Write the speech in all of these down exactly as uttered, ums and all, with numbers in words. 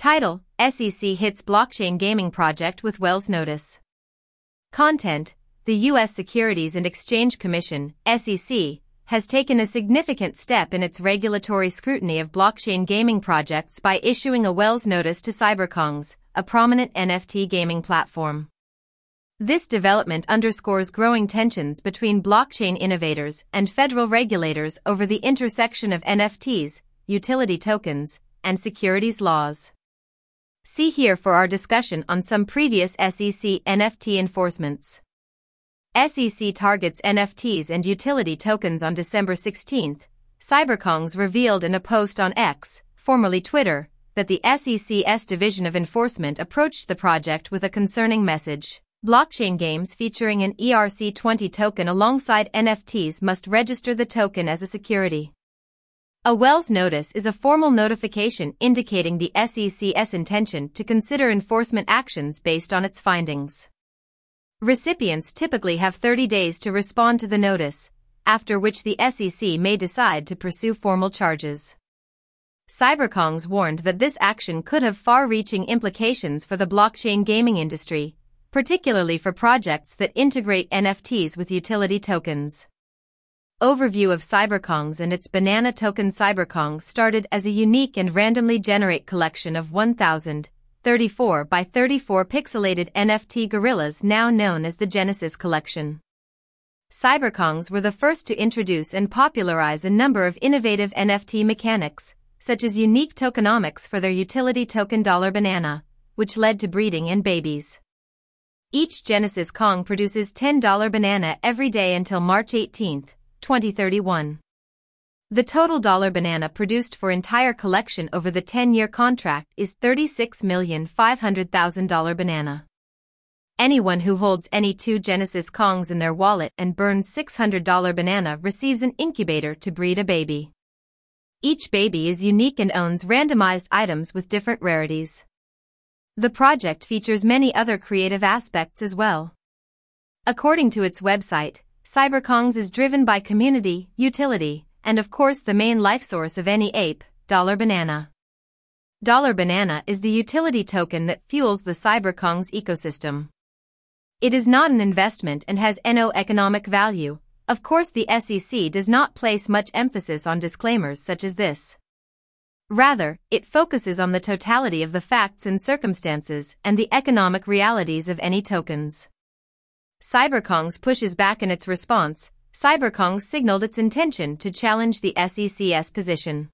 Title: S E C hits blockchain gaming project with Wells notice. Content: The U S Securities and Exchange Commission, S E C, has taken a significant step in its regulatory scrutiny of blockchain gaming projects by issuing a Wells notice to CyberKongz, a prominent N F T gaming platform. This development underscores growing tensions between blockchain innovators and federal regulators over the intersection of N F Ts, utility tokens, and securities laws. See here for our discussion on some previous S E C N F T enforcements. S E C targets N F Ts and utility tokens. On December sixteenth, CyberKongz revealed in a post on X, formerly Twitter, that the S E C's Division of Enforcement approached the project with a concerning message. Blockchain games featuring an E R C twenty token alongside N F Ts must register the token as a security. A Wells notice is a formal notification indicating the S E C's intention to consider enforcement actions based on its findings. Recipients typically have thirty days to respond to the notice, after which the S E C may decide to pursue formal charges. CyberKongz warned that this action could have far-reaching implications for the blockchain gaming industry, particularly for projects that integrate N F Ts with utility tokens. Overview of CyberKongz and its banana token. CyberKongz started as a unique and randomly generate collection of one thousand thirty-four by thirty-four pixelated N F T gorillas, now known as the Genesis Collection. CyberKongz were the first to introduce and popularize a number of innovative N F T mechanics, such as unique tokenomics for their utility token Dollar Banana, which led to breeding and babies. Each Genesis Kong produces ten Dollar Banana every day until March eighteenth, twenty thirty-one. The total Dollar Banana produced for entire collection over the ten-year contract is thirty-six million five hundred thousand Dollar Banana. Anyone who holds any two Genesis Kongs in their wallet and burns six hundred Dollar Banana receives an incubator to breed a baby. Each baby is unique and owns randomized items with different rarities. The project features many other creative aspects as well. According to its website, CyberKongz is driven by community, utility, and of course the main life source of any ape, Dollar Banana. Dollar Banana is the utility token that fuels the CyberKongz ecosystem. It is not an investment and has no economic value. Of course, the S E C does not place much emphasis on disclaimers such as this. Rather, it focuses on the totality of the facts and circumstances and the economic realities of any tokens. CyberKongz pushes back in its response. CyberKongz signaled its intention to challenge the S E C's position.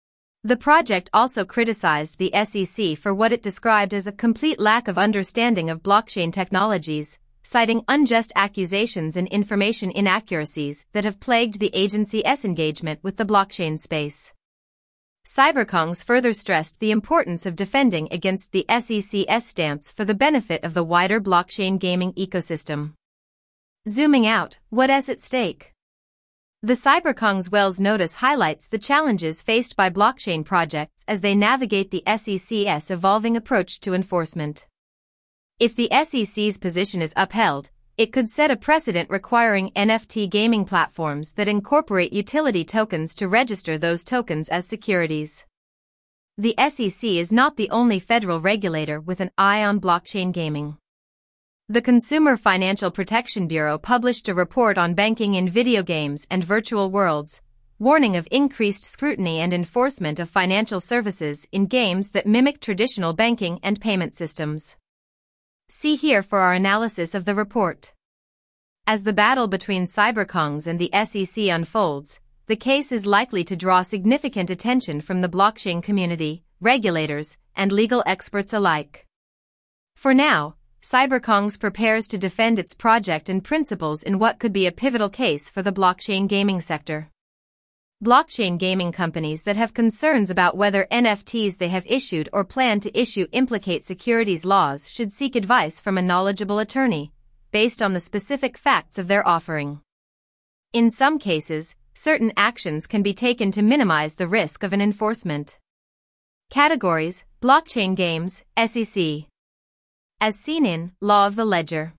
The project also criticized the S E C for what it described as a complete lack of understanding of blockchain technologies, citing unjust accusations and information inaccuracies that have plagued the agency's engagement with the blockchain space. CyberKongz further stressed the importance of defending against the S E C's stance for the benefit of the wider blockchain gaming ecosystem. Zooming out, what's at stake? The CyberKongz Wells notice highlights the challenges faced by blockchain projects as they navigate the S E C's evolving approach to enforcement. If the S E C's position is upheld, it could set a precedent requiring N F T gaming platforms that incorporate utility tokens to register those tokens as securities. The S E C is not the only federal regulator with an eye on blockchain gaming. The Consumer Financial Protection Bureau published a report on banking in video games and virtual worlds, warning of increased scrutiny and enforcement of financial services in games that mimic traditional banking and payment systems. See here for our analysis of the report. As the battle between CyberKongz and the S E C unfolds, the case is likely to draw significant attention from the blockchain community, regulators, and legal experts alike. For now, CyberKongz prepares to defend its project and principles in what could be a pivotal case for the blockchain gaming sector. Blockchain gaming companies that have concerns about whether N F Ts they have issued or plan to issue implicate securities laws should seek advice from a knowledgeable attorney, based on the specific facts of their offering. In some cases, certain actions can be taken to minimize the risk of an enforcement. Categories: Blockchain games, S E C. As seen in Law of the Ledger.